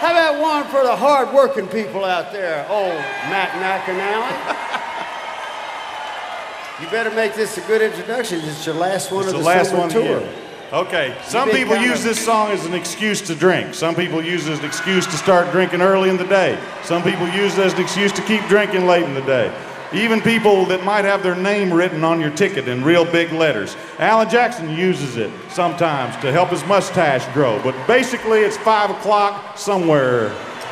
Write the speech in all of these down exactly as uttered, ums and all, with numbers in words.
How about one for the hard-working people out there? Oh, Matt McAnally. You better make this a good introduction. It's your last one it's of the, the last summer one tour. Here. Okay, some people use of... this song as an excuse to drink. Some people use it as an excuse to start drinking early in the day. Some people use it as an excuse to keep drinking late in the day. Even people that might have their name written on your ticket in real big letters. Alan Jackson uses it sometimes to help his mustache grow, but basically it's five o'clock somewhere.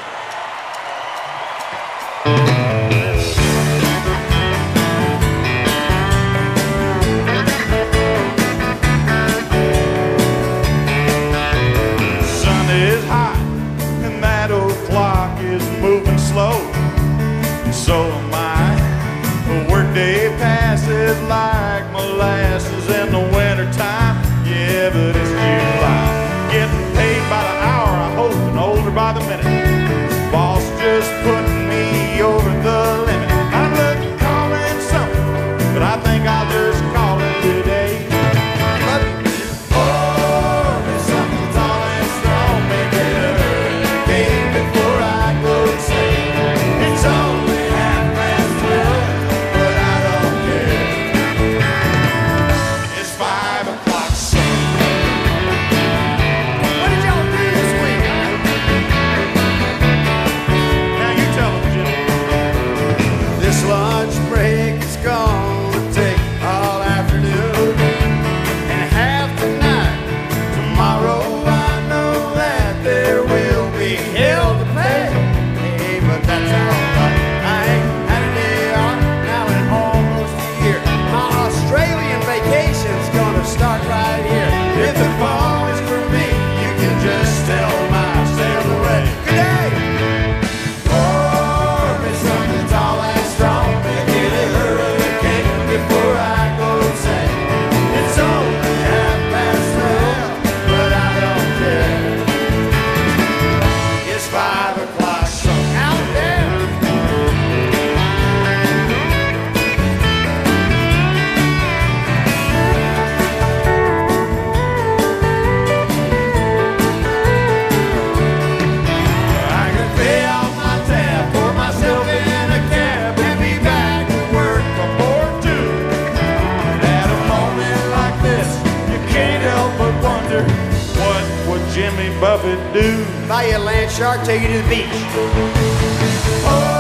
Sun is hot and that old clock is moving slow, and so am I. The workday passes like molasses in the wintertime. Yeah, but it's July. Getting paid by the hour, I hope, and older by the minute. Boss just putting me over the limit. I'm looking calling something, but I think I'll just call it today. But, oh, there's something tall and strong, make it a hurricane before I go insane. It's only half past twelve. Lunch break is gonna take all afternoon and half the night. Tomorrow I know that there will be hell to pay. Hey, but that's alright. I ain't had a day off now in almost a year. My Australian vacation's gonna start right here. If the fall is for me, you can just tell my sail away. Good day! Jimmy Buffett do? Buy you a land shark, take you to the beach. Oh,